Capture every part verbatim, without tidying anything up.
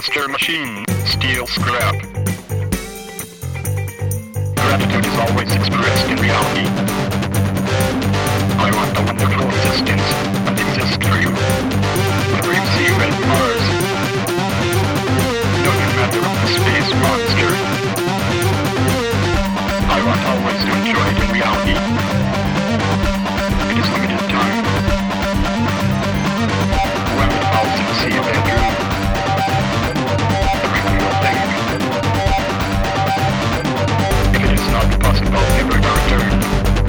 Buster Machine, steal scrap. Gratitude is always expressed in reality. I want a wonderful existence and exist for you. Whenever you see red Mars, no matter of the space monster. I want always to enjoy it in reality. It is limited time. When it falls in the sea of Andrew, everything will think. If it is not possible, never to return.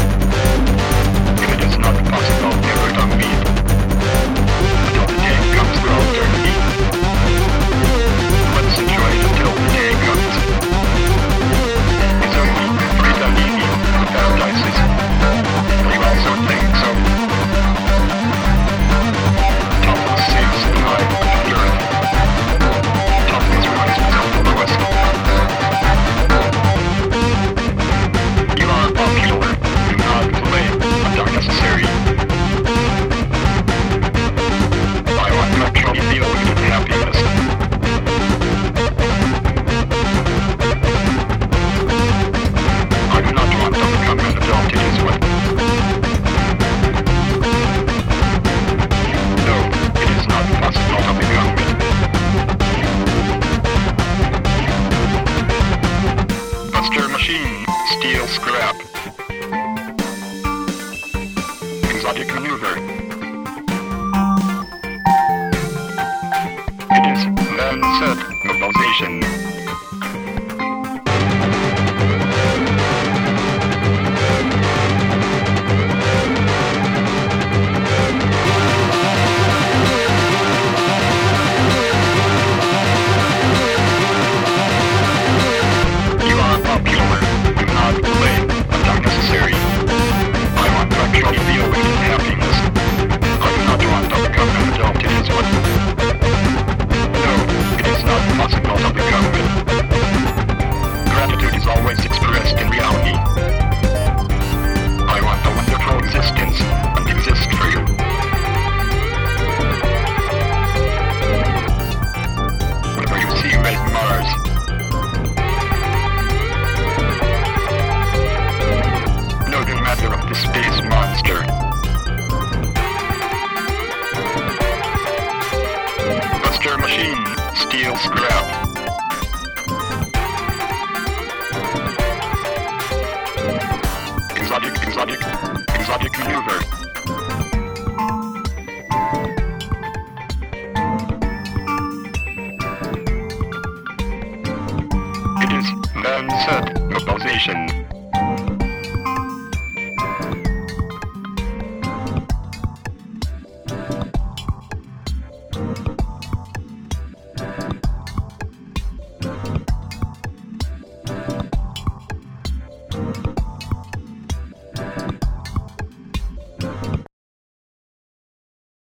If it is not possible, never to meet. Until the day comes for all eternity. Let's enjoy it until the day comes. It's only freedom easy for paradises. You also think so. Topless saves the high of the earth. Topless rises to the lowest. You are popular. Do not play. Not necessary. I want to actually feel with happiness. I do not want to become an adult in his way. No, it is not possible to become it. Buster Machine, steal scrap. Exotic maneuver. It is then set mobilization. You are popular. Do not play. But unnecessary. I want to actually feel with happiness. I do not want to become an adult in his way. No, it is not possible to become it. Gratitude is always expressed in reality. I want a wonderful existence and exist for you. Whenever you see red Mars, no matter of the space monster. Buster Machine, steal scrap. Exotic, exotic, exotic maneuver. It is then set mobilization.